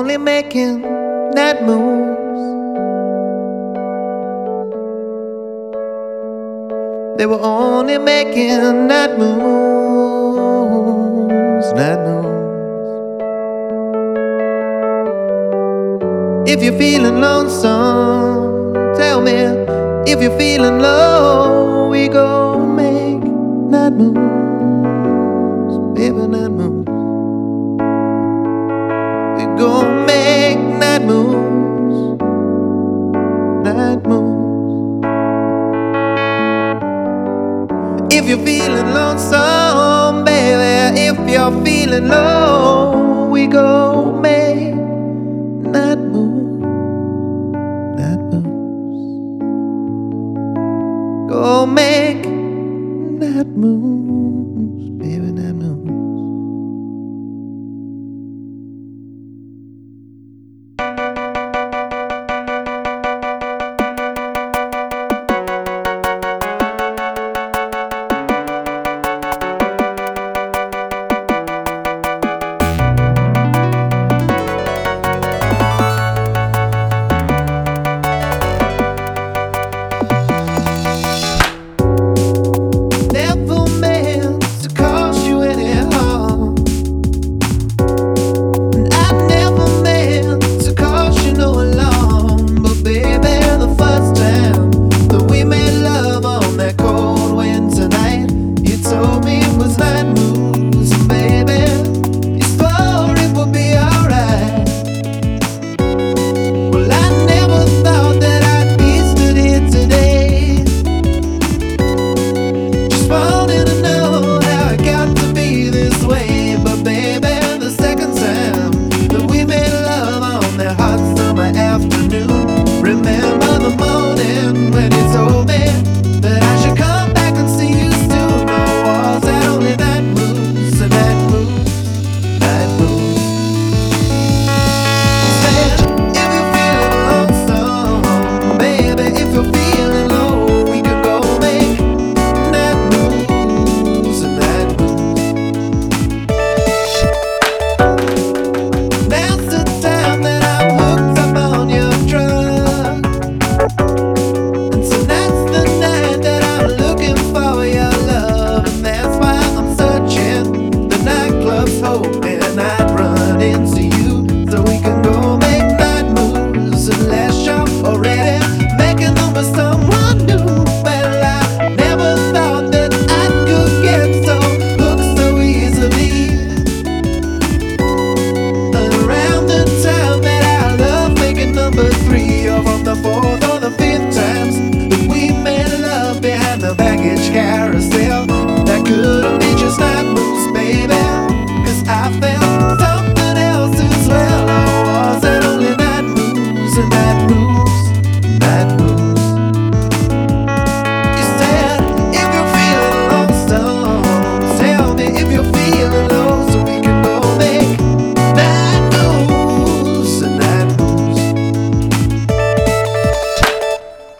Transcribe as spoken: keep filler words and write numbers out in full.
only making night moves. They were only making night moves, night moves. If you're feeling lonesome, tell me. If you're feeling low, we go make night moves, baby, night moves. We go make night moves, night moves. If you're feeling lonesome, baby, if you're feeling low, we go make night moves, night moves. Go make